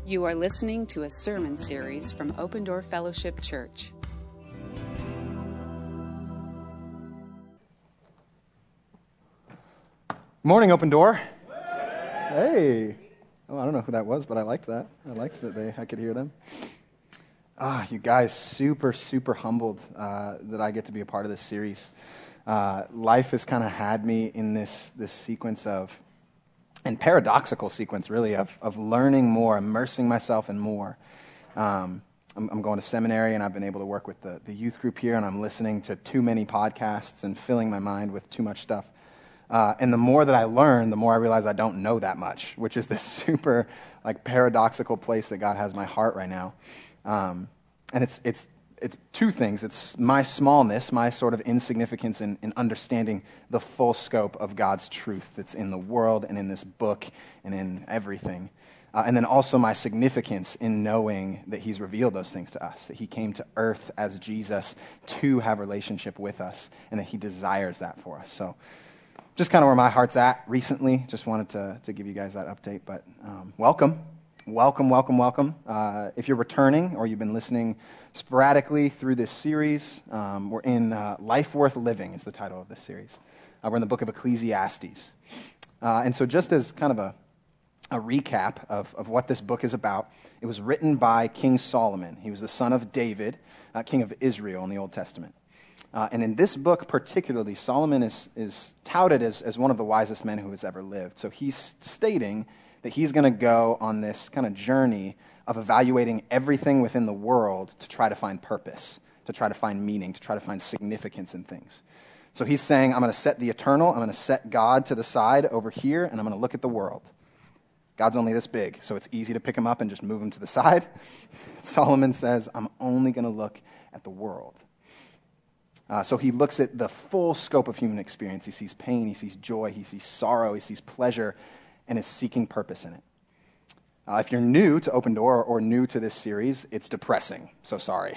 You are listening to a sermon series from Open Door Fellowship Church. Morning, Open Door. Hey. Oh, I don't know who that was, but I liked that. I liked that I could hear them. You guys, super humbled that I get to be a part of this series. Life has kind of had me in this sequence of, and paradoxical sequence really, of learning more, immersing myself in more. I'm going to seminary, and I've been able to work with the youth group here, and I'm listening to too many podcasts and filling my mind with too much stuff. And the more that I learn, the more I realize I don't know that much, which is this super paradoxical place that God has my heart right now. And it's two things. It's my smallness, my sort of insignificance in understanding the full scope of God's truth that's in the world and in this book and in everything. And then also my significance in knowing that he's revealed those things to us, that he came to earth as Jesus to have a relationship with us, and that he desires that for us. So just kind of where my heart's at recently. Just wanted to give you guys that update. But welcome. If you're returning or you've been listening sporadically through this series, we're in Life Worth Living is the title of this series. We're in the book of Ecclesiastes. And so just as kind of a recap of what this book is about, it was written by King Solomon. He was the son of David, king of Israel in the Old Testament. And in this book particularly, Solomon is touted as one of the wisest men who has ever lived. So he's stating that he's going to go on this kind of journey of evaluating everything within the world to try to find purpose, to try to find meaning, to try to find significance in things. So he's saying, I'm going to set the eternal, I'm going to set God to the side over here, and I'm going to look at the world. God's only this big, so it's easy to pick him up and just move him to the side. Solomon says, I'm only going to look at the world. So he looks at the full scope of human experience. He sees pain, he sees joy, he sees sorrow, he sees pleasure, and is seeking purpose in it. If you're new to Open Door or new to this series, it's depressing, so sorry.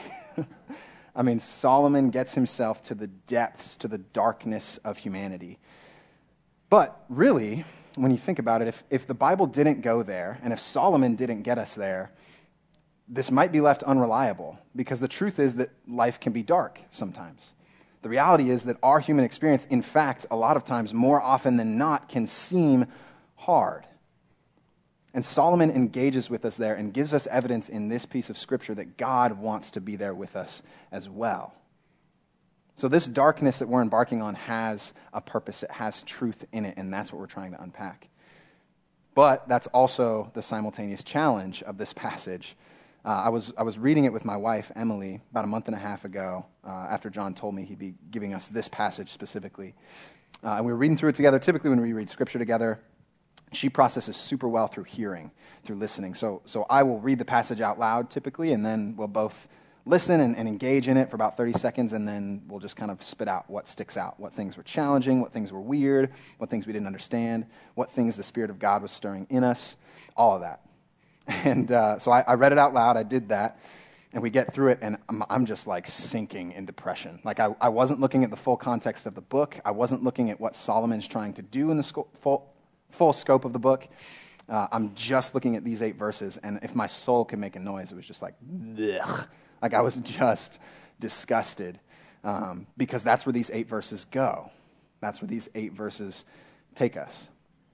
I mean, Solomon gets himself to the depths, to the darkness of humanity. But really, when you think about it, if the Bible didn't go there, and if Solomon didn't get us there, this might be left unreliable, because the truth is that life can be dark sometimes. The reality is that our human experience, in fact, a lot of times, more often than not, can seem hard. And Solomon engages with us there and gives us evidence in this piece of scripture that God wants to be there with us as well. So this darkness that we're embarking on has a purpose. It has truth in it, and that's what we're trying to unpack. But that's also the simultaneous challenge of this passage. I was reading it with my wife, Emily, about a month and a half ago, after John told me he'd be giving us this passage specifically. And we were reading through it together. Typically, when we read Scripture together, she processes super well through hearing, through listening. So I will read the passage out loud, typically, and then we'll both listen and engage in it for about 30 seconds, and then we'll just kind of spit out what sticks out, what things were challenging, what things were weird, what things we didn't understand, what things the Spirit of God was stirring in us, all of that. And so I read it out loud, I did that, and we get through it, and I'm just sinking in depression. I wasn't looking at the full context of the book. I wasn't looking at what Solomon's trying to do in the full scope of the book. I'm just looking at these 8 verses, and if my soul could make a noise, it was just blech. I was just disgusted, because that's where these 8 verses go. That's where these 8 verses take us.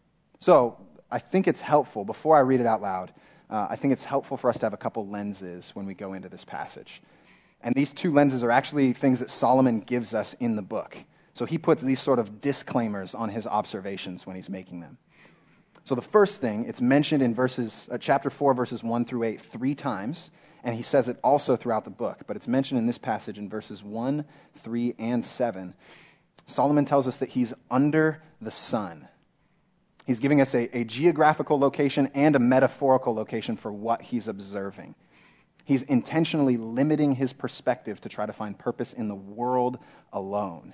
So I think it's helpful, before I read it out loud, I think it's helpful for us to have a couple lenses when we go into this passage. And these 2 lenses are actually things that Solomon gives us in the book. So he puts these sort of disclaimers on his observations when he's making them. So the first thing, it's mentioned in chapter 4, verses 1 through 8 3 times, and he says it also throughout the book, but it's mentioned in this passage in verses 1, 3, and 7. Solomon tells us that he's under the sun. He's giving us a geographical location and a metaphorical location for what he's observing. He's intentionally limiting his perspective to try to find purpose in the world alone.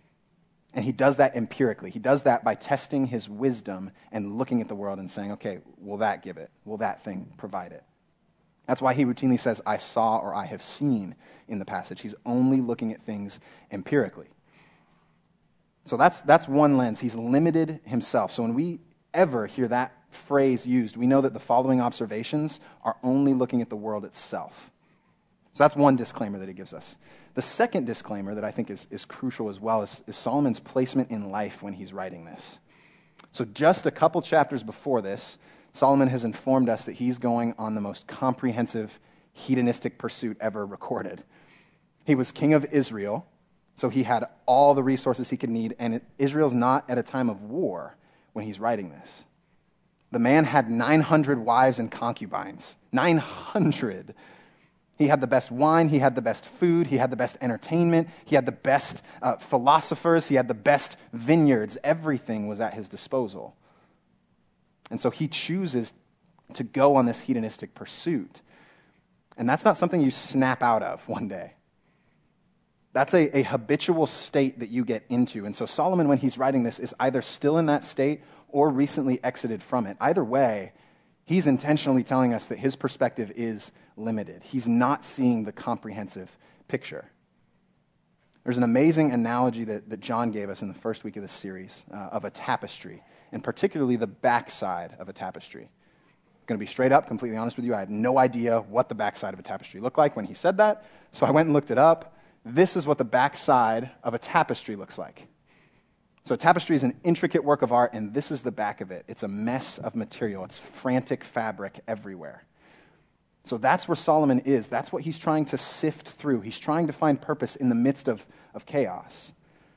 And he does that empirically. He does that by testing his wisdom and looking at the world and saying, okay, will that give it? Will that thing provide it? That's why he routinely says, I saw or I have seen in the passage. He's only looking at things empirically. So that's one lens. He's limited himself. So when we ever hear that phrase used, we know that the following observations are only looking at the world itself. So that's one disclaimer that he gives us. The second disclaimer that I think is crucial as well is Solomon's placement in life when he's writing this. So just a couple chapters before this, Solomon has informed us that he's going on the most comprehensive hedonistic pursuit ever recorded. He was king of Israel, so he had all the resources he could need, and Israel's not at a time of war when he's writing this. The man had 900 wives and concubines. 900. He had the best wine, he had the best food, he had the best entertainment, he had the best philosophers, he had the best vineyards. Everything was at his disposal. And so he chooses to go on this hedonistic pursuit. And that's not something you snap out of one day. That's a habitual state that you get into. And so Solomon, when he's writing this, is either still in that state or recently exited from it. Either way, he's intentionally telling us that his perspective is limited. He's not seeing the comprehensive picture. There's an amazing analogy that John gave us in the first week of this series of a tapestry, and particularly the backside of a tapestry. I'm going to be straight up, completely honest with you. I had no idea what the backside of a tapestry looked like when he said that, so I went and looked it up. This is what the backside of a tapestry looks like. So a tapestry is an intricate work of art, and this is the back of it. It's a mess of material. It's frantic fabric everywhere. So that's where Solomon is. That's what he's trying to sift through. He's trying to find purpose in the midst of chaos.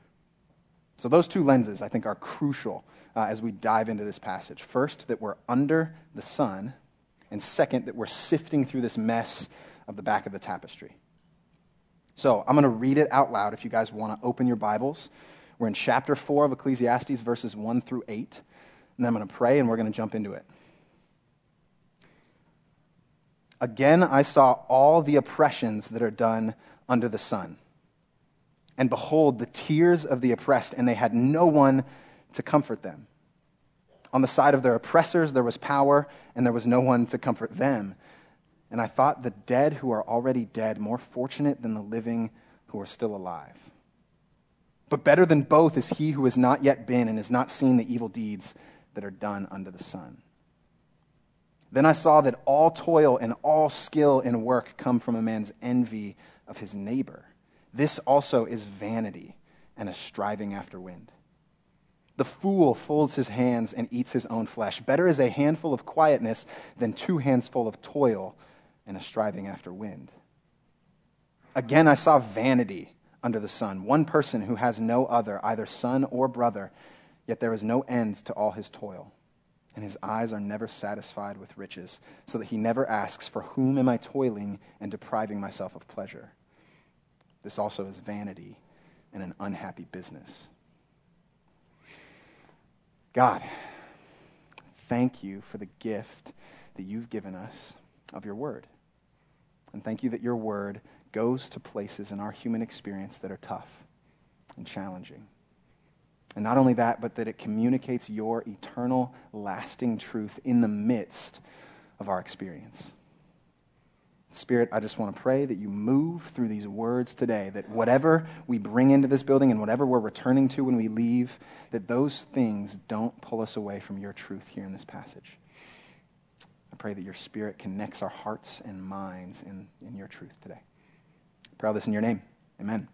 So those two lenses, I think, are crucial as we dive into this passage. First, that we're under the sun, and second, that we're sifting through this mess of the back of the tapestry. So I'm going to read it out loud if you guys want to open your Bibles. We're in chapter 4 of Ecclesiastes, verses 1 through 8. And then I'm going to pray, and we're going to jump into it. Again, I saw all the oppressions that are done under the sun. And behold, the tears of the oppressed, and they had no one to comfort them. On the side of their oppressors there was power, and there was no one to comfort them. And I thought the dead who are already dead more fortunate than the living who are still alive. But better than both is he who has not yet been and has not seen the evil deeds that are done under the sun. Then I saw that all toil and all skill in work come from a man's envy of his neighbor. This also is vanity and a striving after wind. The fool folds his hands and eats his own flesh. Better is a handful of quietness than 2 hands full of toil and a striving after wind. Again, I saw vanity under the sun, one person who has no other, either son or brother, yet there is no end to all his toil, and his eyes are never satisfied with riches, so that he never asks, for whom am I toiling and depriving myself of pleasure? This also is vanity and an unhappy business. God, thank you for the gift that you've given us of your word. And thank you that your word goes to places in our human experience that are tough and challenging. And not only that, but that it communicates your eternal, lasting truth in the midst of our experience. Spirit, I just want to pray that you move through these words today, that whatever we bring into this building and whatever we're returning to when we leave, that those things don't pull us away from your truth here in this passage. I pray that your Spirit connects our hearts and minds in your truth today. I pray all this in your name. Amen.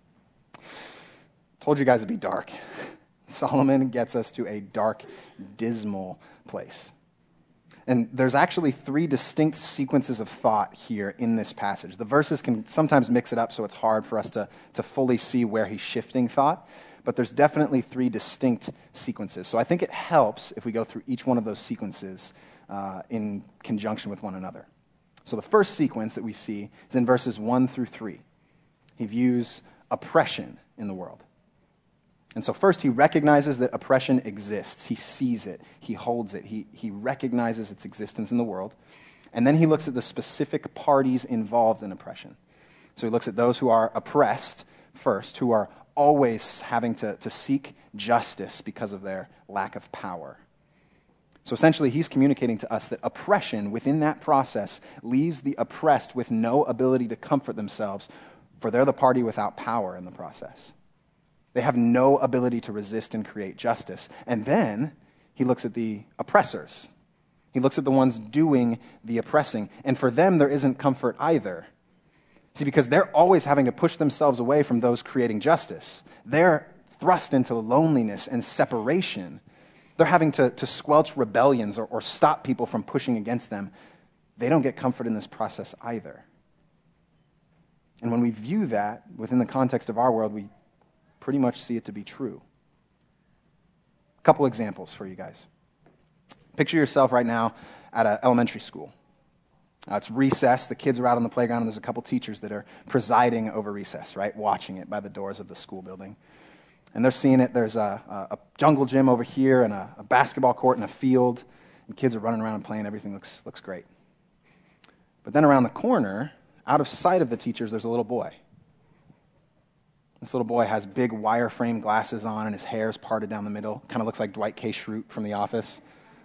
Told you guys it'd be dark. Solomon gets us to a dark, dismal place. And there's actually 3 distinct sequences of thought here in this passage. The verses can sometimes mix it up, so it's hard for us to fully see where he's shifting thought. But there's definitely 3 distinct sequences. So I think it helps if we go through each one of those sequences in conjunction with one another. So the first sequence that we see is in verses 1 through 3. He views oppression in the world. And so first he recognizes that oppression exists. He sees it. He holds it. He recognizes its existence in the world. And then he looks at the specific parties involved in oppression. So he looks at those who are oppressed first, who are always having to seek justice because of their lack of power. So essentially he's communicating to us that oppression within that process leaves the oppressed with no ability to comfort themselves, for they're the party without power in the process. They have no ability to resist and create justice. And then he looks at the oppressors, He looks at the ones doing the oppressing. And for them, there isn't comfort either. See, because they're always having to push themselves away from those creating justice. They're thrust into loneliness and separation. They're having to squelch rebellions or stop people from pushing against them. They don't get comfort in this process either. And when we view that within the context of our world, we pretty much see it to be true. A couple examples for you guys. Picture yourself right now at an elementary school. It's recess. The kids are out on the playground, and there's a couple teachers that are presiding over recess, right? Watching it by the doors of the school building. And they're seeing it. There's a jungle gym over here and a basketball court and a field. And kids are running around and playing. Everything looks great. But then around the corner, out of sight of the teachers, there's a little boy. This little boy has big wireframe glasses on, and his hair's parted down the middle. Kind of looks like Dwight K. Schrute from The Office.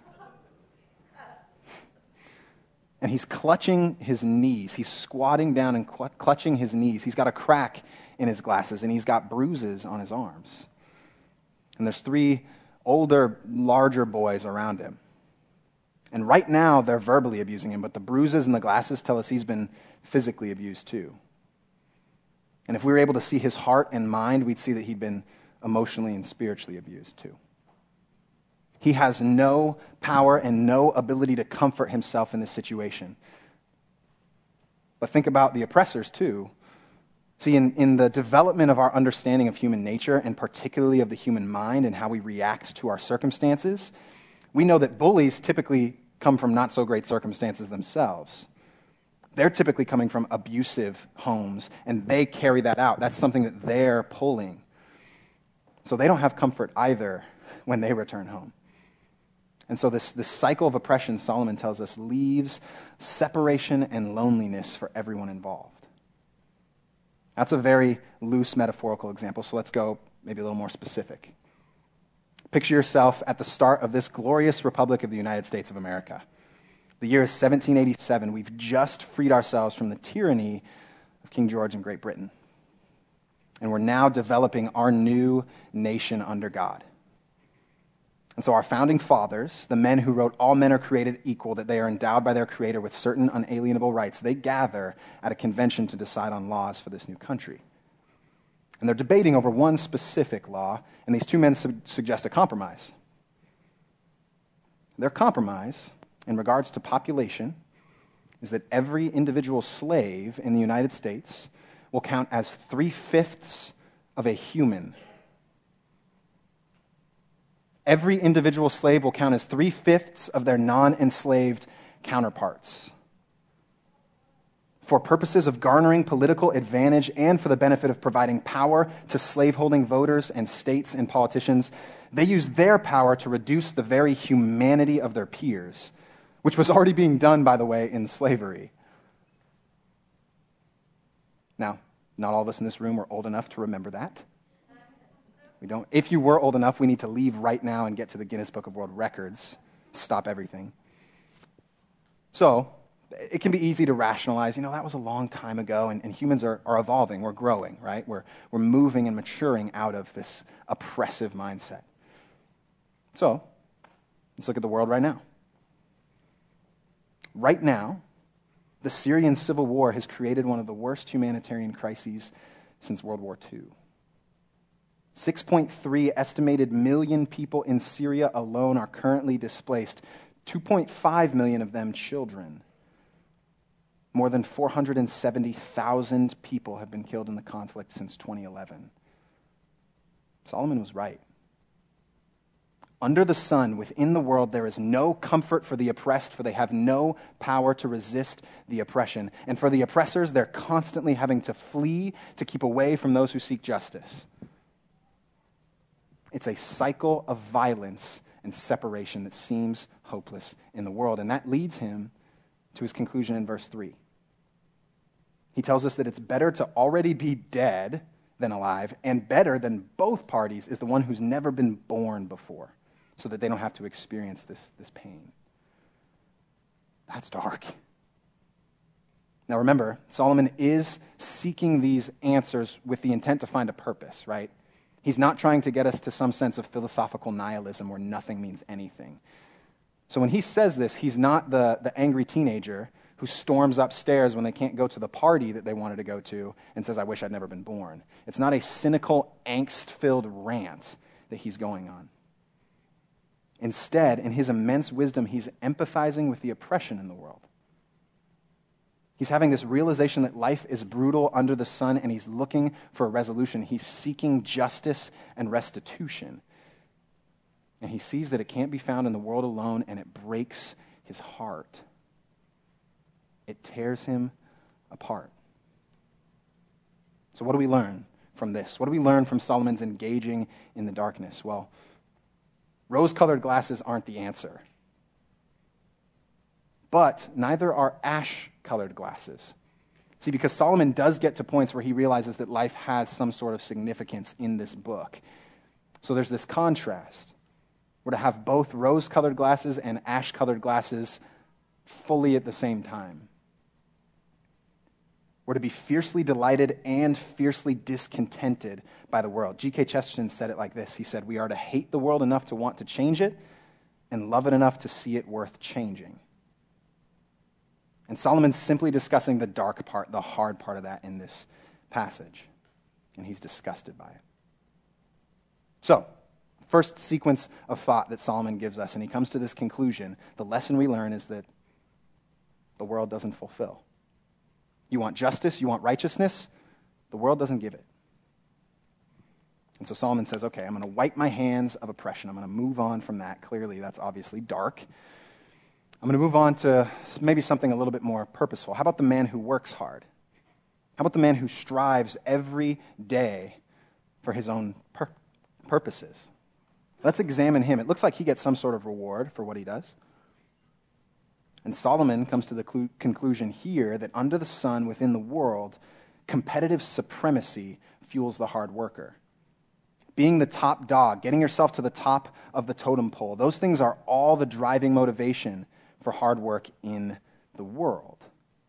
And he's clutching his knees. He's squatting down and clutching his knees. He's got a crack in his glasses, and he's got bruises on his arms. And there's 3 older, larger boys around him. And right now, they're verbally abusing him, but the bruises and the glasses tell us he's been physically abused too. And if we were able to see his heart and mind, we'd see that he'd been emotionally and spiritually abused too. He has no power and no ability to comfort himself in this situation. But think about the oppressors too. See, in the development of our understanding of human nature, and particularly of the human mind and how we react to our circumstances, we know that bullies typically come from not so great circumstances themselves. They're typically coming from abusive homes, and they carry that out. That's something that they're pulling. So they don't have comfort either when they return home. And so this cycle of oppression, Solomon tells us, leaves separation and loneliness for everyone involved. That's a very loose metaphorical example, so let's go maybe a little more specific. Picture yourself at the start of this glorious Republic of the United States of America. The year is 1787. We've just freed ourselves from the tyranny of King George in Great Britain. And we're now developing our new nation under God. And so our founding fathers, the men who wrote all men are created equal, that they are endowed by their Creator with certain unalienable rights, they gather at a convention to decide on laws for this new country. And they're debating over one specific law, and these 2 men suggest a compromise. Their compromise, in regards to population, is that every individual slave in the United States will count as 3/5 of a human. Every individual slave will count as 3/5 of their non-enslaved counterparts. For purposes of garnering political advantage and for the benefit of providing power to slaveholding voters and states and politicians, they use their power to reduce the very humanity of their peers, which was already being done, by the way, in slavery. Now, not all of us in this room are old enough to remember that. We don't. If you were old enough, we need to leave right now and get to the Guinness Book of World Records. Stop everything. So, it can be easy to rationalize, that was a long time ago, and humans are evolving, we're growing, right? We're moving and maturing out of this oppressive mindset. So, let's look at the world right now. Right now, the Syrian civil war has created one of the worst humanitarian crises since World War II. 6.3 estimated million people in Syria alone are currently displaced, 2.5 million of them children. More than 470,000 people have been killed in the conflict since 2011. Solomon was right. Under the sun, within the world, there is no comfort for the oppressed, for they have no power to resist the oppression. And for the oppressors, they're constantly having to flee to keep away from those who seek justice. It's a cycle of violence and separation that seems hopeless in the world. And that leads him to his conclusion in verse 3. He tells us that it's better to already be dead than alive, and better than both parties is the one who's never been born before, so that they don't have to experience this pain. That's dark. Now remember, Solomon is seeking these answers with the intent to find a purpose, right? He's not trying to get us to some sense of philosophical nihilism where nothing means anything. So when he says this, he's not the angry teenager who storms upstairs when they can't go to the party that they wanted to go to and says, I wish I'd never been born. It's not a cynical, angst-filled rant that he's going on. Instead, in his immense wisdom, he's empathizing with the oppression in the world. He's having this realization that life is brutal under the sun, and he's looking for a resolution. He's seeking justice and restitution. And he sees that it can't be found in the world alone, and it breaks his heart. It tears him apart. So what do we learn from this? What do we learn from Solomon's engaging in the darkness? Well, rose-colored glasses aren't the answer. But neither are ash-colored glasses. See, because Solomon does get to points where he realizes that life has some sort of significance in this book. So there's this contrast. We're to have both rose-colored glasses and ash-colored glasses fully at the same time. We're to be fiercely delighted and fiercely discontented by the world. G.K. Chesterton said it like this. He said, we are to hate the world enough to want to change it and love it enough to see it worth changing. And Solomon's simply discussing the dark part, the hard part of that in this passage. And he's disgusted by it. So, first sequence of thought that Solomon gives us, and he comes to this conclusion. The lesson we learn is that the world doesn't fulfill. You want justice, you want righteousness, the world doesn't give it. And so Solomon says, okay, I'm going to wipe my hands of oppression. I'm going to move on from that. Clearly, that's obviously dark. I'm going to move on to maybe something a little bit more purposeful. How about the man who works hard? How about the man who strives every day for his own purposes? Let's examine him. It looks like he gets some sort of reward for what he does. And Solomon comes to the conclusion here that under the sun, within the world, competitive supremacy fuels the hard worker. Being the top dog, getting yourself to the top of the totem pole, those things are all the driving motivation for hard work in the world.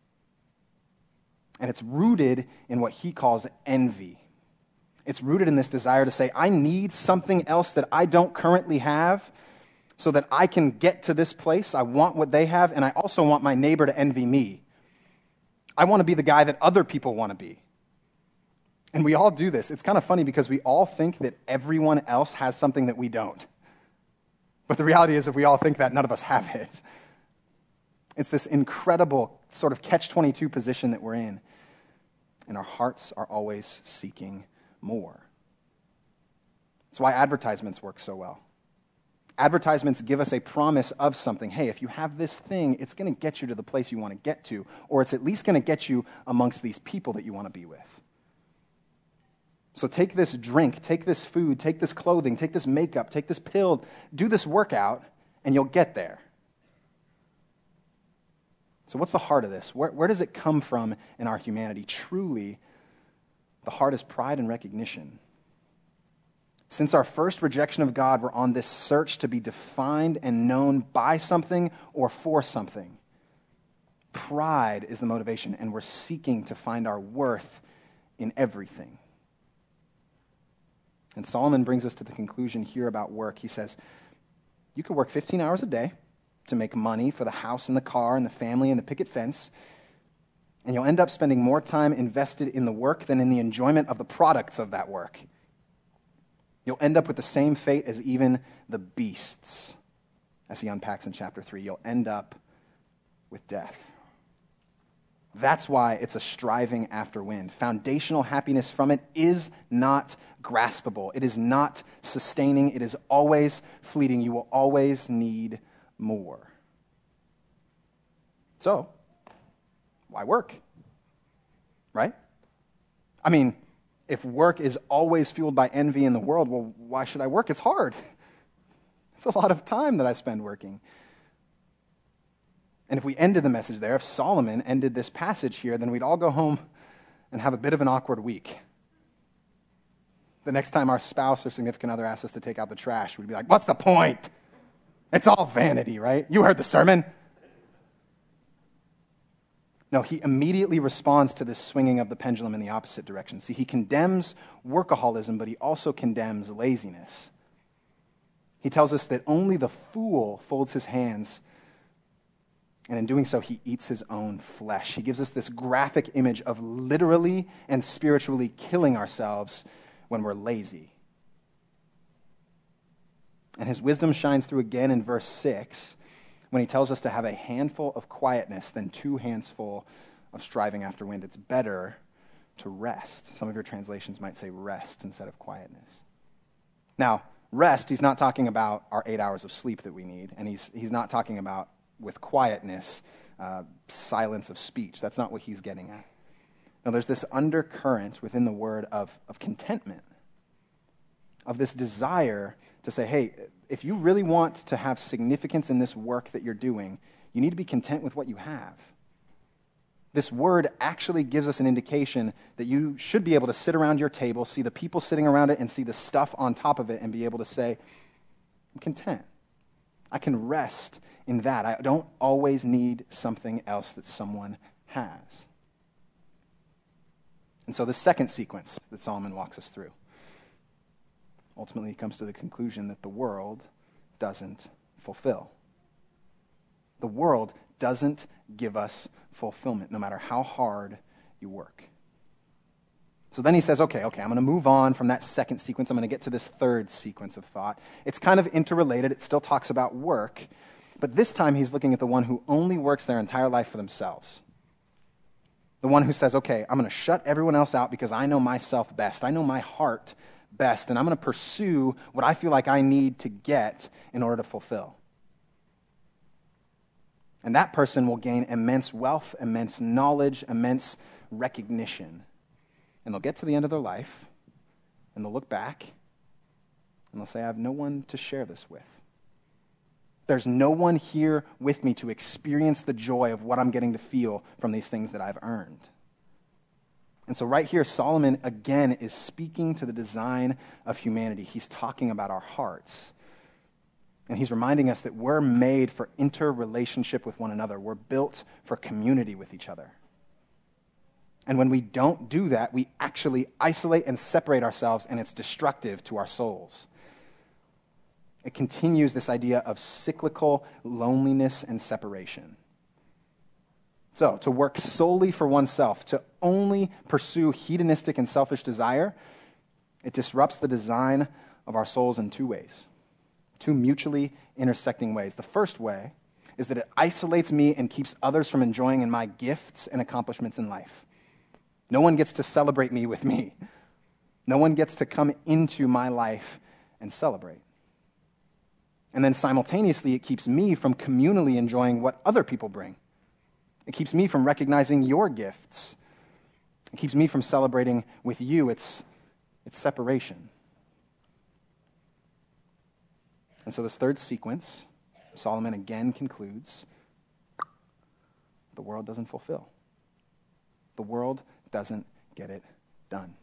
And it's rooted in what he calls envy. It's rooted in this desire to say, I need something else that I don't currently have so that I can get to this place. I want what they have, and I also want my neighbor to envy me. I want to be the guy that other people want to be. And we all do this. It's kind of funny because we all think that everyone else has something that we don't. But the reality is, if we all think that, none of us have it. It's this incredible sort of catch-22 position that we're in. And our hearts are always seeking more. That's why advertisements work so well. Advertisements give us a promise of something. Hey, if you have this thing, it's going to get you to the place you want to get to, or it's at least going to get you amongst these people that you want to be with. So take this drink, take this food, take this clothing, take this makeup, take this pill, do this workout, and you'll get there. So what's the heart of this? Where does it come from in our humanity? Truly, the heart is pride and recognition. Since our first rejection of God, we're on this search to be defined and known by something or for something. Pride is the motivation, and we're seeking to find our worth in everything. And Solomon brings us to the conclusion here about work. He says, you can work 15 hours a day to make money for the house and the car and the family and the picket fence, and you'll end up spending more time invested in the work than in the enjoyment of the products of that work. You'll end up with the same fate as even the beasts, as he unpacks in chapter 3. You'll end up with death. That's why it's a striving after wind. Foundational happiness from it is not graspable. It is not sustaining. It is always fleeting. You will always need more. So, why work? Right? I mean, if work is always fueled by envy in the world, well, why should I work? It's hard. It's a lot of time that I spend working. And if we ended the message there, if Solomon ended this passage here, then we'd all go home and have a bit of an awkward week. The next time our spouse or significant other asks us to take out the trash, we'd be like, what's the point? It's all vanity, right? You heard the sermon. No, he immediately responds to this swinging of the pendulum in the opposite direction. See, he condemns workaholism, but he also condemns laziness. He tells us that only the fool folds his hands, and in doing so, he eats his own flesh. He gives us this graphic image of literally and spiritually killing ourselves when we're lazy. And his wisdom shines through again in verse 6 when he tells us to have a handful of quietness than 2 hands full of striving after wind. It's better to rest. Some of your translations might say rest instead of quietness. Now, rest, he's not talking about our 8 hours of sleep that we need, and he's not talking about, with quietness, silence of speech. That's not what he's getting at. Now, there's this undercurrent within the word of contentment, of this desire to say, hey, if you really want to have significance in this work that you're doing, you need to be content with what you have. This word actually gives us an indication that you should be able to sit around your table, see the people sitting around it, and see the stuff on top of it, and be able to say, I'm content. I can rest in that. I don't always need something else that someone has. And so the second sequence that Solomon walks us through, ultimately he comes to the conclusion that the world doesn't fulfill. The world doesn't give us fulfillment, no matter how hard you work. So then he says, okay, I'm going to move on from that second sequence. I'm going to get to this third sequence of thought. It's kind of interrelated. It still talks about work, but this time he's looking at the one who only works their entire life for themselves. The one who says, okay, I'm going to shut everyone else out because I know myself best. I know my heart best, and I'm going to pursue what I feel like I need to get in order to fulfill. And that person will gain immense wealth, immense knowledge, immense recognition. And they'll get to the end of their life, and they'll look back, and they'll say, I have no one to share this with. There's no one here with me to experience the joy of what I'm getting to feel from these things that I've earned. And so right here, Solomon, again, is speaking to the design of humanity. He's talking about our hearts. And he's reminding us that we're made for interrelationship with one another. We're built for community with each other. And when we don't do that, we actually isolate and separate ourselves, and it's destructive to our souls. It continues this idea of cyclical loneliness and separation. So, to work solely for oneself, to only pursue hedonistic and selfish desire, it disrupts the design of our souls in 2 ways. 2 mutually intersecting ways. The first way is that it isolates me and keeps others from enjoying in my gifts and accomplishments in life. No one gets to celebrate me with me. No one gets to come into my life and celebrate. And then simultaneously, it keeps me from communally enjoying what other people bring. It keeps me from recognizing your gifts. It keeps me from celebrating with you. It's separation. And so this third sequence, Solomon again concludes, the world doesn't fulfill. The world doesn't get it done.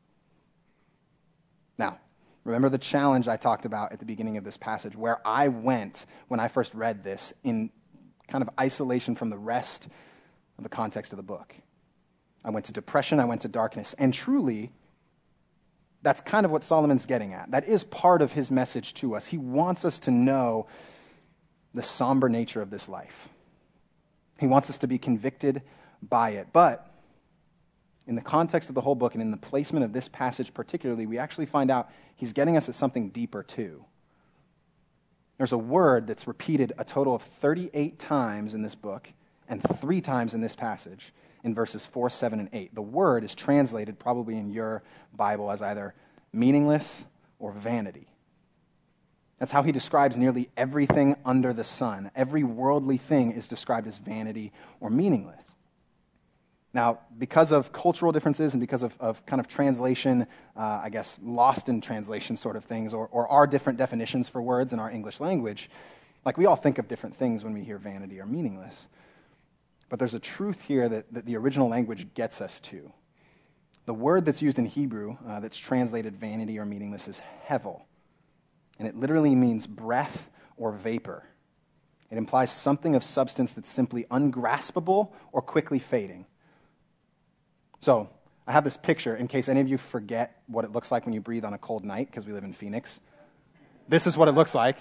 Now, remember the challenge I talked about at the beginning of this passage, where I went when I first read this in kind of isolation from the rest of the context of the book. I went to depression, I went to darkness, and truly, that's kind of what Solomon's getting at. That is part of his message to us. He wants us to know the somber nature of this life. He wants us to be convicted by it. But in the context of the whole book and in the placement of this passage particularly, we actually find out he's getting us at something deeper too. There's a word that's repeated a total of 38 times in this book and 3 times in this passage in verses 4, 7, and 8. The word is translated probably in your Bible as either meaningless or vanity. That's how he describes nearly everything under the sun. Every worldly thing is described as vanity or meaningless. Now, because of cultural differences and because of kind of translation, lost in translation sort of things, or our different definitions for words in our English language, like we all think of different things when we hear vanity or meaningless. But there's a truth here that the original language gets us to. The word that's used in Hebrew that's translated vanity or meaningless is hevel. And it literally means breath or vapor. It implies something of substance that's simply ungraspable or quickly fading. So I have this picture in case any of you forget what it looks like when you breathe on a cold night, because we live in Phoenix. This is what it looks like.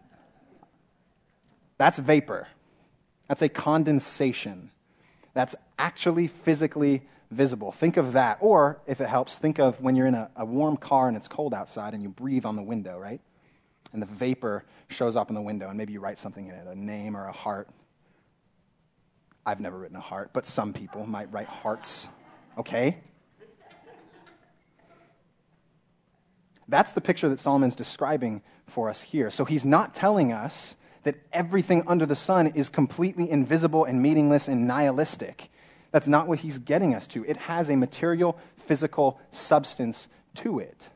That's vapor. That's a condensation. That's actually physically visible. Think of that. Or, if it helps, think of when you're in a warm car and it's cold outside and you breathe on the window, right? And the vapor shows up in the window, and maybe you write something in it, a name or a heart. I've never written a heart, but some people might write hearts, okay? That's the picture that Solomon's describing for us here. So he's not telling us that everything under the sun is completely invisible and meaningless and nihilistic. That's not what he's getting us to. It has a material, physical substance to it.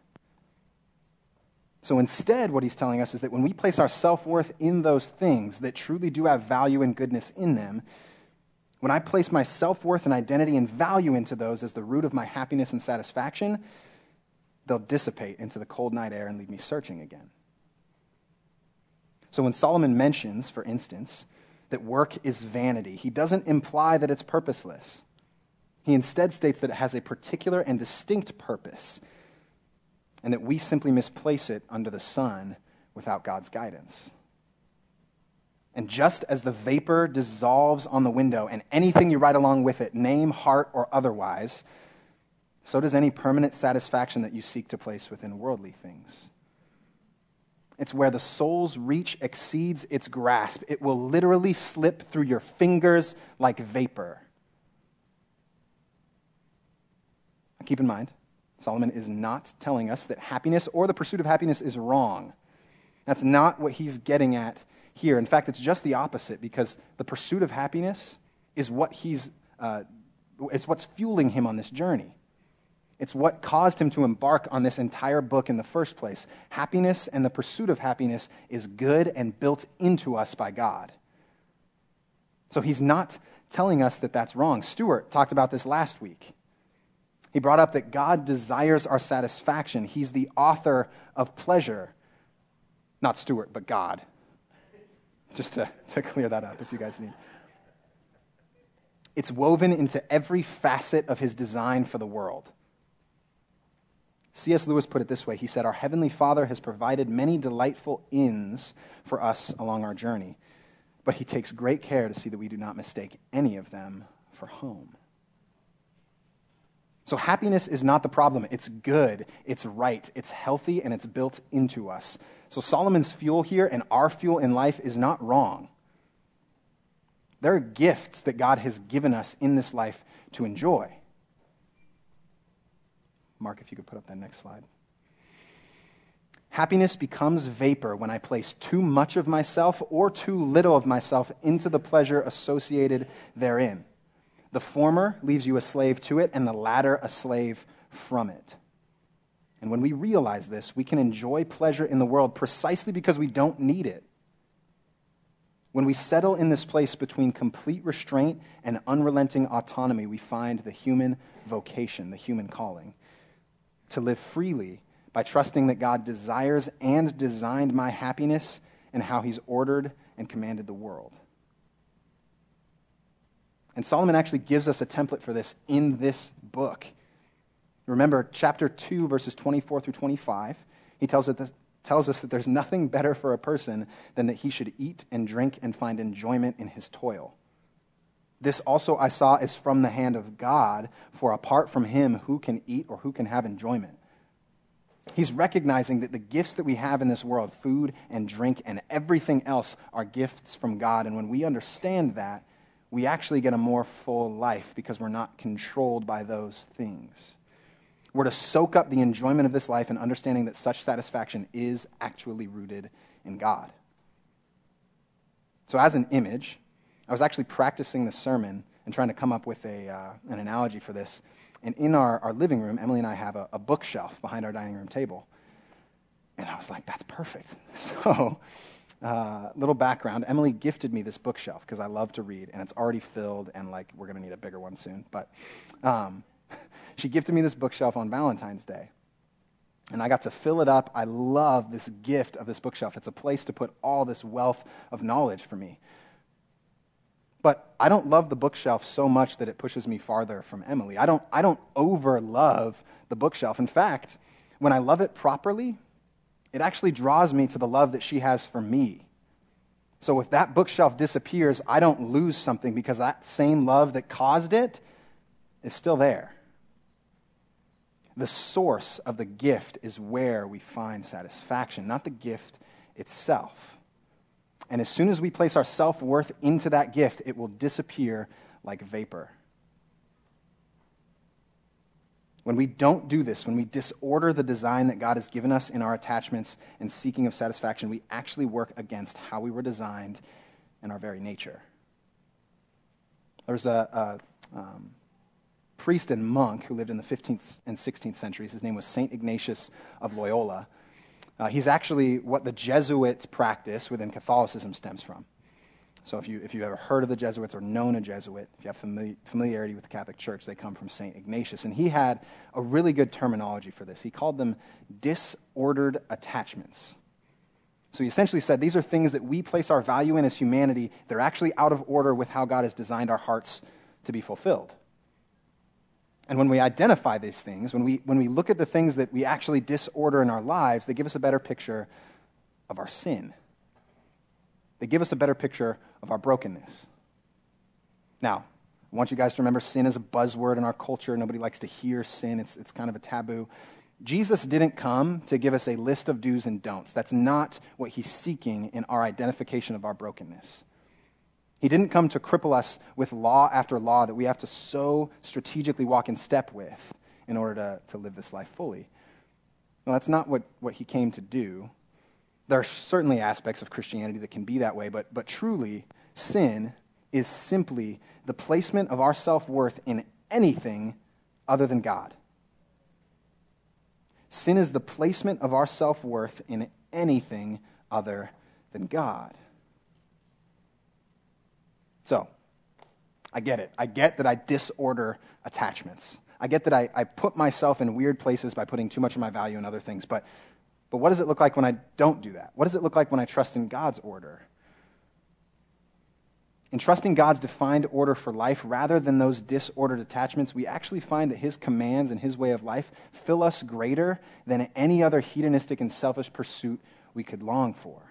So instead, what he's telling us is that when we place our self-worth in those things that truly do have value and goodness in them, when I place my self-worth and identity and value into those as the root of my happiness and satisfaction, they'll dissipate into the cold night air and leave me searching again. So when Solomon mentions, for instance, that work is vanity, he doesn't imply that it's purposeless. He instead states that it has a particular and distinct purpose, and that we simply misplace it under the sun without God's guidance. And just as the vapor dissolves on the window and anything you write along with it, name, heart, or otherwise, so does any permanent satisfaction that you seek to place within worldly things. It's where the soul's reach exceeds its grasp. It will literally slip through your fingers like vapor. Now keep in mind, Solomon is not telling us that happiness or the pursuit of happiness is wrong. That's not what he's getting at here. In fact, it's just the opposite, because the pursuit of happiness is what's fueling him on this journey. It's what caused him to embark on this entire book in the first place. Happiness and the pursuit of happiness is good and built into us by God. So he's not telling us that that's wrong. Stuart talked about this last week. He brought up that God desires our satisfaction. He's the author of pleasure. Not Stuart, but God. Just to clear that up if you guys need. It's woven into every facet of his design for the world. C.S. Lewis put it this way. He said, "Our Heavenly Father has provided many delightful inns for us along our journey, but he takes great care to see that we do not mistake any of them for home." So happiness is not the problem. It's good, it's right, it's healthy, and it's built into us. So Solomon's fuel here and our fuel in life is not wrong. There are gifts that God has given us in this life to enjoy. Mark, if you could put up that next slide. Happiness becomes vapor when I place too much of myself or too little of myself into the pleasure associated therein. The former leaves you a slave to it, and the latter a slave from it. And when we realize this, we can enjoy pleasure in the world precisely because we don't need it. When we settle in this place between complete restraint and unrelenting autonomy, we find the human vocation, the human calling, to live freely by trusting that God desires and designed my happiness and how he's ordered and commanded the world. And Solomon actually gives us a template for this in this book. Remember, chapter 2, verses 24 through 25, he tells us that there's nothing better for a person than that he should eat and drink and find enjoyment in his toil. This also I saw is from the hand of God, for apart from him, who can eat or who can have enjoyment? He's recognizing that the gifts that we have in this world, food and drink and everything else, are gifts from God. And when we understand that, we actually get a more full life because we're not controlled by those things. We're to soak up the enjoyment of this life and understanding that such satisfaction is actually rooted in God. So as an image, I was actually practicing the sermon and trying to come up with an analogy for this. And in our living room, Emily and I have a bookshelf behind our dining room table. And I was like, that's perfect. So, little background, Emily gifted me this bookshelf because I love to read, and it's already filled, and we're going to need a bigger one soon. But she gifted me this bookshelf on Valentine's Day. And I got to fill it up. I love this gift of this bookshelf. It's a place to put all this wealth of knowledge for me. But I don't love the bookshelf so much that it pushes me farther from Emily. I don't over-love the bookshelf. In fact, when I love it properly, it actually draws me to the love that she has for me. So if that bookshelf disappears, I don't lose something because that same love that caused it is still there. The source of the gift is where we find satisfaction, not the gift itself. And as soon as we place our self-worth into that gift, it will disappear like vapor. When we don't do this, when we disorder the design that God has given us in our attachments and seeking of satisfaction, we actually work against how we were designed and our very nature. There was a priest and monk who lived in the 15th and 16th centuries. His name was St. Ignatius of Loyola. He's actually what the Jesuit practice within Catholicism stems from. So if you've ever heard of the Jesuits or known a Jesuit, if you have familiarity with the Catholic Church, they come from St. Ignatius. And he had a really good terminology for this. He called them disordered attachments. So he essentially said these are things that we place our value in as humanity. They're actually out of order with how God has designed our hearts to be fulfilled. And when we identify these things, when we look at the things that we actually disorder in our lives, they give us a better picture of our sin. They give us a better picture of our brokenness. Now, I want you guys to remember sin is a buzzword in our culture. Nobody likes to hear sin. It's kind of a taboo. Jesus didn't come to give us a list of do's and don'ts. That's not what he's seeking in our identification of our brokenness. He didn't come to cripple us with law after law that we have to so strategically walk in step with in order to live this life fully. No, that's not what he came to do. There are certainly aspects of Christianity that can be that way, but truly, sin is simply the placement of our self-worth in anything other than God. Sin is the placement of our self-worth in anything other than God. So, I get it. I get that I disorder attachments. I get that I put myself in weird places by putting too much of my value in other things, but what does it look like when I don't do that? What does it look like when I trust in God's order? In trusting God's defined order for life rather than those disordered attachments, we actually find that his commands and his way of life fill us greater than any other hedonistic and selfish pursuit we could long for.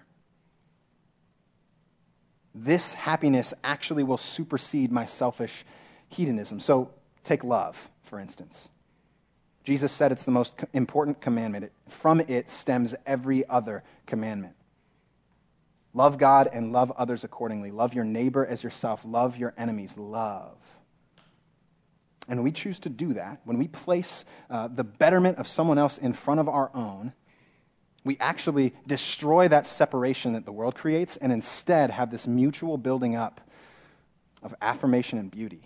This happiness actually will supersede my selfish hedonism. So take love, for instance. Jesus said it's the most important commandment. From it stems every other commandment. Love God and love others accordingly. Love your neighbor as yourself. Love your enemies. Love. And when we choose to do that, when we place the betterment of someone else in front of our own, we actually destroy that separation that the world creates and instead have this mutual building up of affirmation and beauty.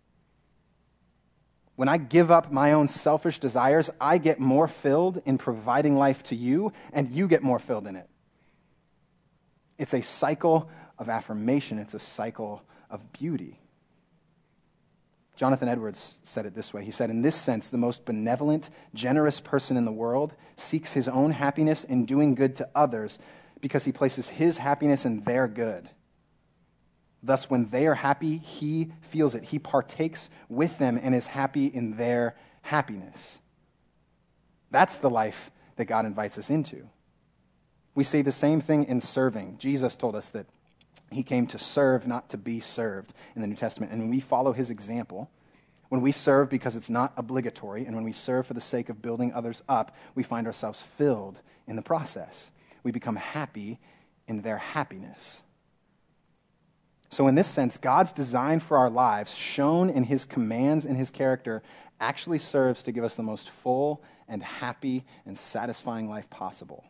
When I give up my own selfish desires, I get more filled in providing life to you, and you get more filled in it. It's a cycle of affirmation. It's a cycle of beauty. Jonathan Edwards said it this way. He said, in this sense, the most benevolent, generous person in the world seeks his own happiness in doing good to others because he places his happiness in their good. Thus, when they are happy, he feels it. He partakes with them and is happy in their happiness. That's the life that God invites us into. We say the same thing in serving. Jesus told us that he came to serve, not to be served in the New Testament. And when we follow his example, when we serve because it's not obligatory, and when we serve for the sake of building others up, we find ourselves filled in the process. We become happy in their happiness. So in this sense, God's design for our lives, shown in his commands and his character, actually serves to give us the most full and happy and satisfying life possible.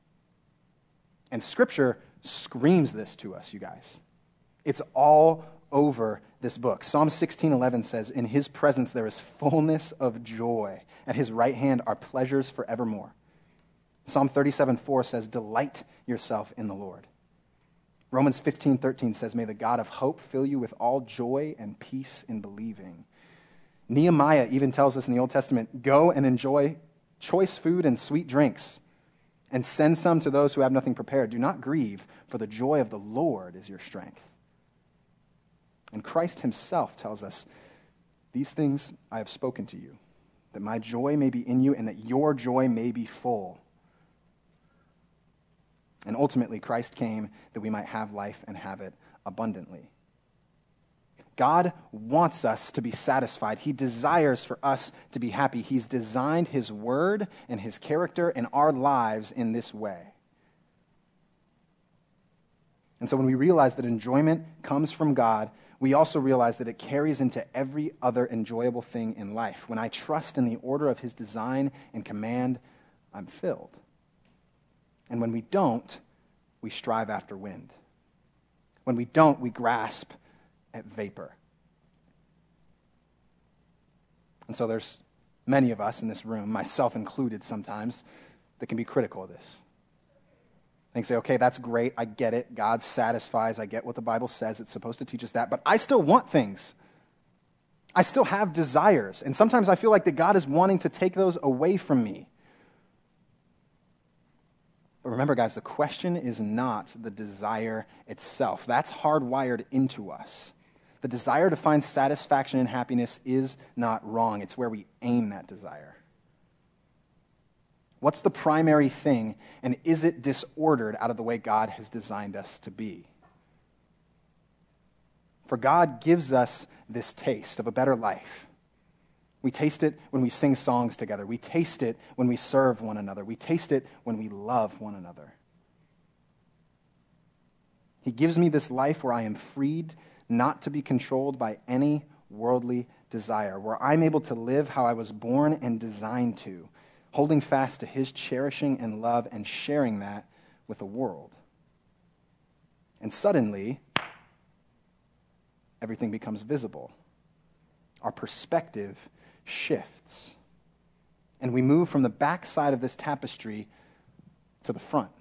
And Scripture screams this to us, you guys. It's all over this book. Psalm 16:11 says, in his presence there is fullness of joy. At his right hand are pleasures forevermore. Psalm 37:4 says, delight yourself in the Lord. Romans 15:13 says, may the God of hope fill you with all joy and peace in believing. Nehemiah even tells us in the Old Testament, go and enjoy choice food and sweet drinks, and send some to those who have nothing prepared. Do not grieve, for the joy of the Lord is your strength. And Christ himself tells us, these things I have spoken to you, that my joy may be in you and that your joy may be full. And ultimately, Christ came that we might have life and have it abundantly. God wants us to be satisfied. He desires for us to be happy. He's designed his word and his character and our lives in this way. And so when we realize that enjoyment comes from God, we also realize that it carries into every other enjoyable thing in life. When I trust in the order of his design and command, I'm filled. And when we don't, we strive after wind. When we don't, we grasp at vapor. And so there's many of us in this room, myself included sometimes, that can be critical of this. They can say, okay, that's great, I get it, God satisfies, I get what the Bible says, it's supposed to teach us that, but I still want things. I still have desires, and sometimes I feel like that God is wanting to take those away from me. But remember, guys, the question is not the desire itself. That's hardwired into us. The desire to find satisfaction and happiness is not wrong. It's where we aim that desire. What's the primary thing, and is it disordered out of the way God has designed us to be? For God gives us this taste of a better life. We taste it when we sing songs together. We taste it when we serve one another. We taste it when we love one another. He gives me this life where I am freed not to be controlled by any worldly desire, where I'm able to live how I was born and designed to, holding fast to his cherishing and love and sharing that with the world. And suddenly, everything becomes visible. Our perspective shifts. And we move from the back side of this tapestry to the front.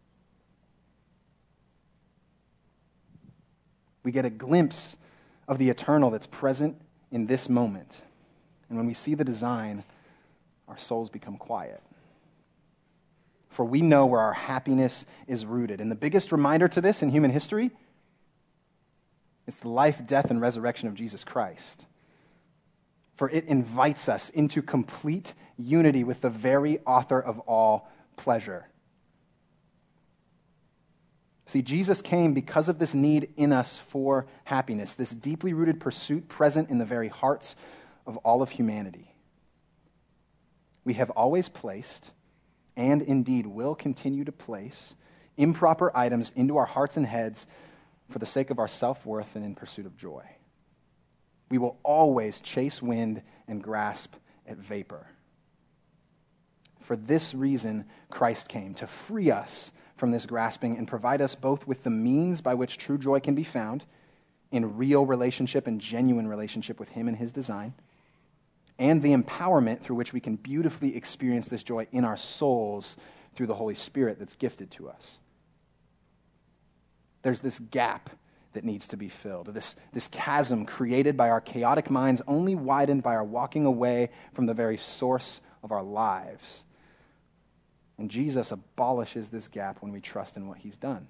We get a glimpse of the eternal that's present in this moment. And when we see the design, our souls become quiet. For we know where our happiness is rooted. And the biggest reminder to this in human history, it's the life, death, and resurrection of Jesus Christ. For it invites us into complete unity with the very author of all pleasure. See, Jesus came because of this need in us for happiness, this deeply rooted pursuit present in the very hearts of all of humanity. We have always placed, and indeed will continue to place, improper items into our hearts and heads for the sake of our self-worth and in pursuit of joy. We will always chase wind and grasp at vapor. For this reason, Christ came, to free us from this grasping and provide us both with the means by which true joy can be found in real relationship and genuine relationship with him and his design, and the empowerment through which we can beautifully experience this joy in our souls through the Holy Spirit that's gifted to us. There's this gap that needs to be filled, this chasm created by our chaotic minds, only widened by our walking away from the very source of our lives. And Jesus abolishes this gap when we trust in what he's done.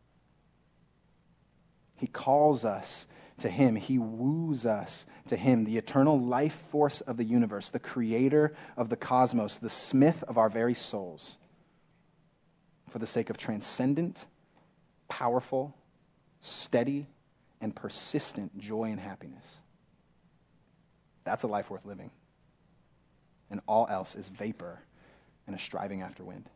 He calls us to him. He woos us to him, the eternal life force of the universe, the creator of the cosmos, the smith of our very souls, for the sake of transcendent, powerful, steady, and persistent joy and happiness. That's a life worth living. And all else is vapor and a striving after wind.